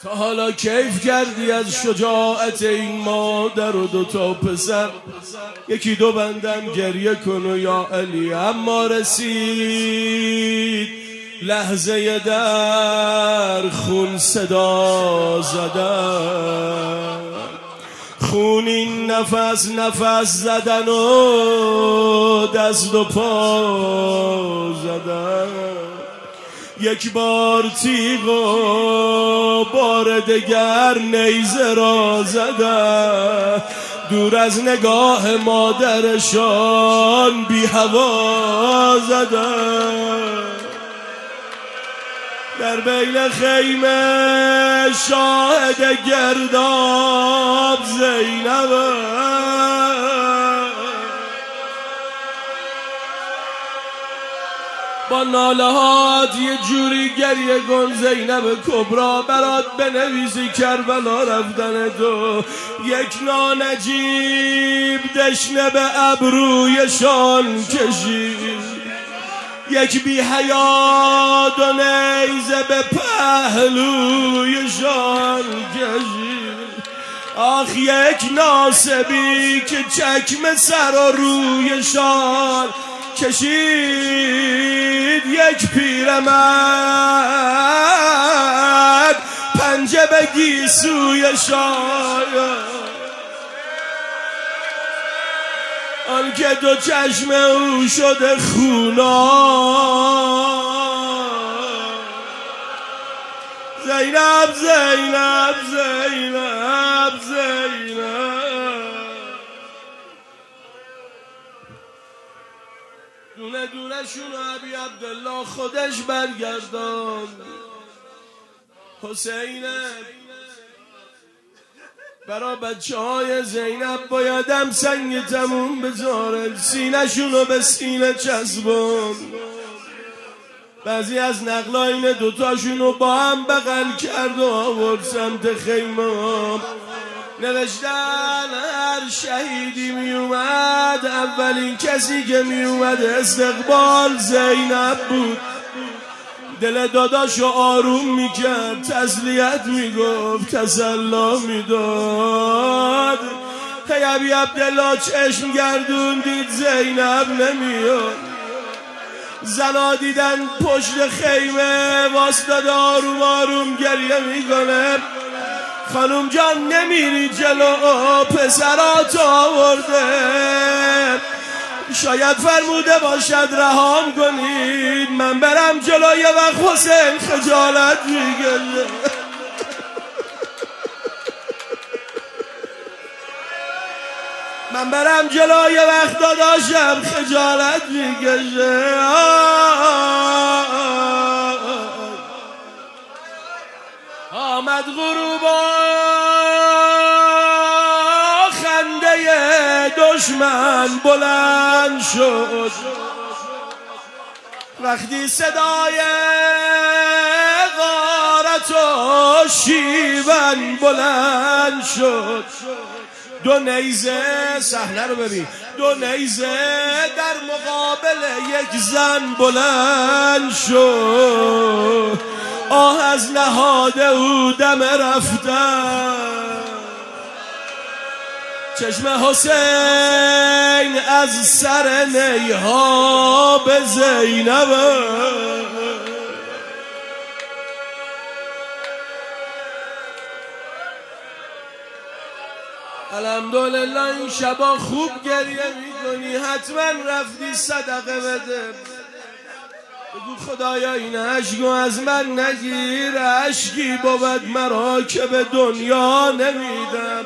تا حالا کیف کردی از شجاعت این مادر و دوتا پسر؟ یکی دو بندم گریه کن و یا علی. اما رسید لحظه در خون صدا زدن، خون این نفس زدن و دست و پا زدن. یک بار تیغ و بار دگر نیزه را زدن، دور از نگاه مادرشان بی هوا زدن. در بین خیمه شاهد گرداب زینب، با ناله هات یه جوری گریه کن زینب کبرا، برات بنویسی کربلا رفتن تو. یک نانجیب دشنه به ابرویشان کشید، یک بی حیا و نیزه به پهلویشان کشید. آخ یک ناسبی که چکمه سر و رویشان کشید، یک پیرمرد پنجه به گیسویشان، آن که دو چشم او شده خونان. زینب زینب زینب زینب، دونه دونه شون ابی عبدالله خودش برگردان. حسین برا بچه های زینب بایدم سنگ تموم بذاره، سینه شونو به سینه چسبون. بعضی از نقلاین دوتاشونو با هم بغل کرد و آورد سمت خیمه. نوشتن هر شهیدی می اومد اولین کسی که می اومد استقبال زینب بود. دل داداشو آروم میکرد، تسلیت میگفت، تسلا میداد. هی ابی عبدالله چشم گردون دید زینب نمیاد. زنا دیدن پشت خیمه واسطه آروم آروم گریه میکنه. خانوم جان نمیری جلو، پسرات آورده، شاید فرموده باشد رهام کنید، من برم جلو یه وقت حسین خجالت میگه. من برم جلو یه وقت داداشم خجالت میگه. آمد غروبا خنده دشمن بلند شد، وقتی صدای غارت و شیون بلند شد. دو نیزه، صحنه رو ببین، دو نیزه در مقابل یک زن بلند شد. آه از نهاد او دم رفتن، چشم حسین از سر نیها به زینب. الحمدلله این شبا خوب گریه میکنی، حتما رفتی صدقه بده. بگو خدایا این عشقو از من نگیر، عشقی بود مرا که به دنیا نمیدم.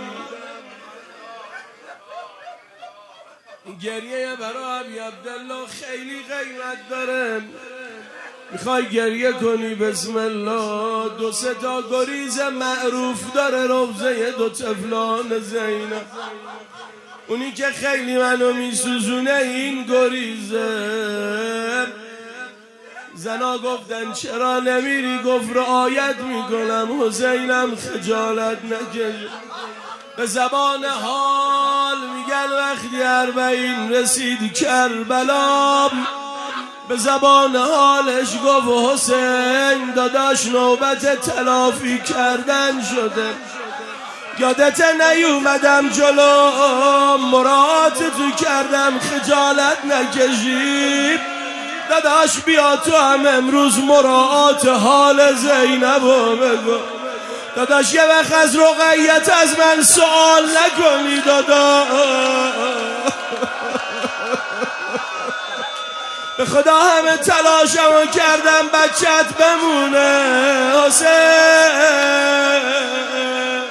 این گریه برای ابی عبدالله خیلی قیمت داره. میخوای گریه کنی بسم الله، دو سه تا گریز معروف داره روضه دو طفلان زینب. اونی که خیلی منو میسوزونه این گریزه. زنا گفتن چرا نمیری؟ گفت رعایت میکنم حسینم خجالت نکش. به زبان حال میگن وقتی 40 رسید کربلا، به زبان حالش گفت حسین داداش نوبت تلافی کردن شده، یادت نیومدم جلو مراد تو کردم خجالت نکشی، داداش بیا تو هم امروز مراعات حال زینبو بگو، داداش یه وقت از رقیت از من سوال نکنی داداش، به خدا همه تلاشمو کردم بچت بمونه حسین.